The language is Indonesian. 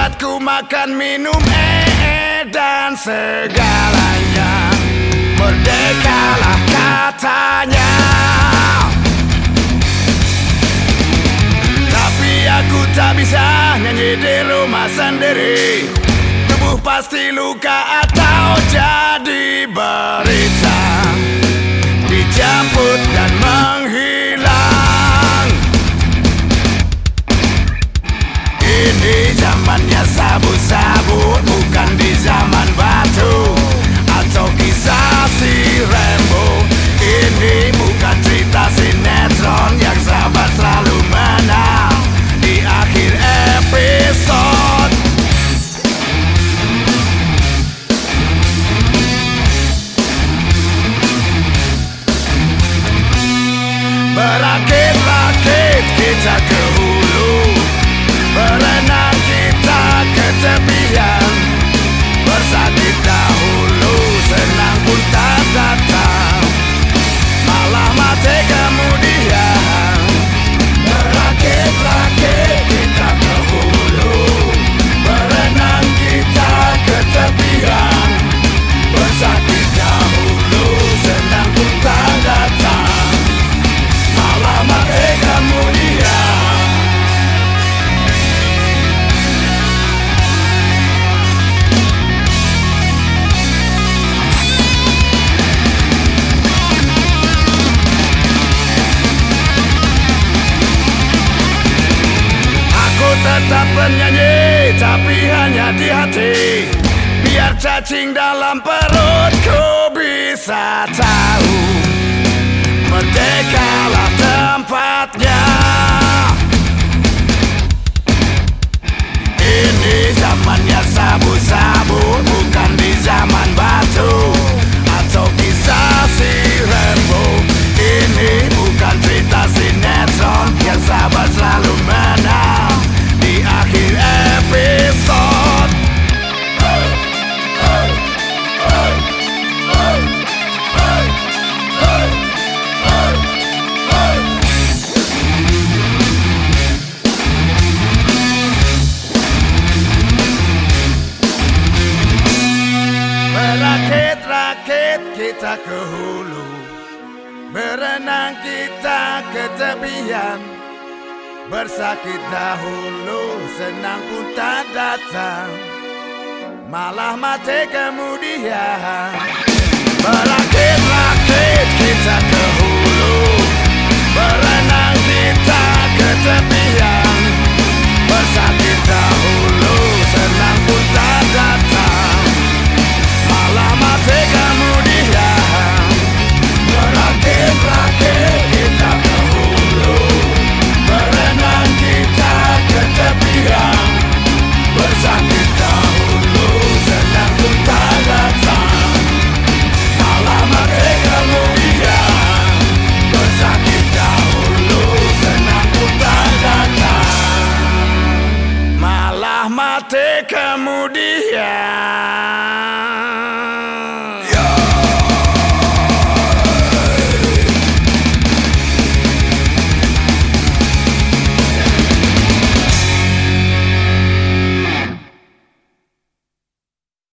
Tempatku makan minum dan segalanya. Merdekalah katanya. Tapi aku tak bisa nyanyi di rumah sendiri. Tubuh pasti luka atau jadi berita, dijemput dan menghilang. Ini zamannya sabu-sabu, bukan di zaman batu atau kisah si Rambo. Ini bukan cerita sinetron yang sahabat selalu menang di akhir episode. Berakit-rakit kita ke hulu, berenang kita ke tepian. Bersakit dahulu, senang pun tak datang, malah mati kemudian. Berakit-rakit kita ke hulu, berenang kita ke tepian. Bersakit dahulu, senang pun tak datang, malah mati kemudian. Tetap bernyanyi, tapi hanya di hati. Biar cacing dalam perutku bisa tahu, merdekalah tempatnya. Ini zamannya sabu-sabu, bukan di zaman batu atau kisah si Rambo. Ini bukan cerita sinetron yang sahabat selalu menang di akhir episode. Berakit-rakit kita ke hulu, berenang kita ke tepian. Bersakit dahulu, senang pun tak datang, malah mati kemudian. Berakit-rakit kita ke hulu, berenang kita ke tepian. Bersakit dahulu, senang pun tak datang, malah mati kemudian. Berakit-rakit kita ke hulu, berenang kita ke tepian. Bersakit dahulu, senang pun tak datang, malah mati kemudian. Bersakit dahulu, senang pun tak datang, malah mati kemudian.